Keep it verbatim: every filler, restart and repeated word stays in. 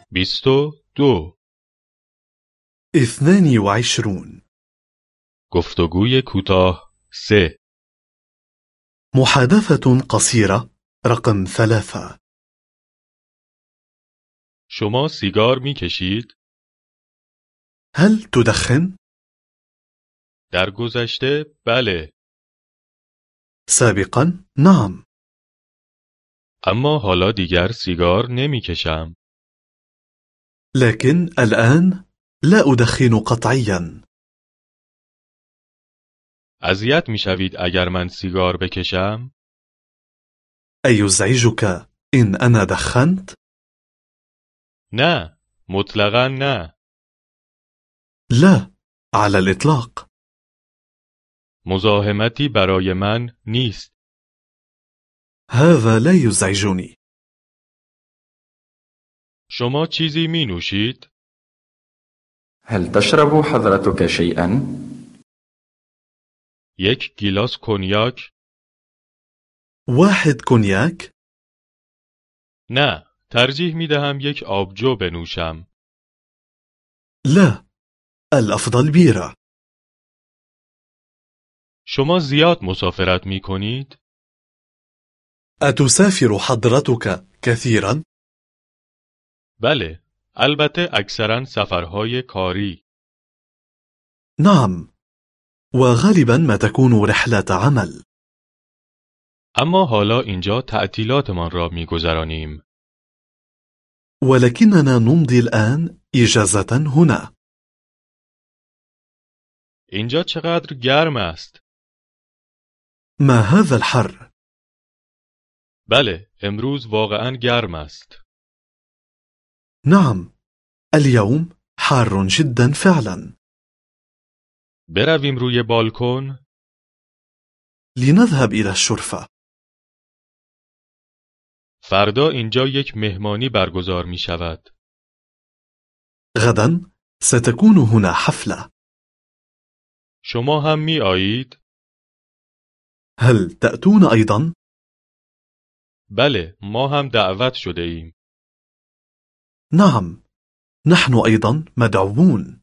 بیست و دو. اثنان وعشرون. گفتگوی کوتاه سه. محادثة قصيرة رقم ثلاثة. شما سیگار می کشید؟ هل تدخن؟ در گذشته بله. سابقا نعم. اما حالا دیگر سیگار نمی کشم. لكن الآن لا أدخن قطعيا. اذیت می شوید اگر من سیگار بکشم؟ أيزعجك إن أنا دخنت؟ نه، مطلقاً نه. لا، على الإطلاق. مزاحمتی برای من نیست. هذا لا يزعجني. شما چیزی می نوشید؟ هل تشرب حضرتك شيئا؟ یک گیلاس کنیاک؟ واحد كونياك؟ نه، ترجیح می دهم یک آبجو بنوشم. لا، الأفضل بيرة. شما زیاد مسافرت می کنید؟ أتسافر حضرتك كثيرا؟ بله، البته اکثرا سفرهای کاری. نعم، وغالبا ما تكون رحلة عمل. اما حالا اینجا تعطیلاتمان را می گذرانیم. ولكننا نمضي الآن إجازة هنا. اینجا چقدر گرم است؟ ما هذا الحر؟ بله، امروز واقعا گرم است. نعم، اليوم حار جدا فعلا. برویم روی بالکن؟ لنذهب إلى الشرفة. فردا اینجا یک مهمانی برگزار می شود. غدا ستكون هنا حفلة. شما هم می آیید؟ هل تأتون أيضا؟ بله، ما هم دعوت شده ایم. نعم، نحن أيضا مدعوون.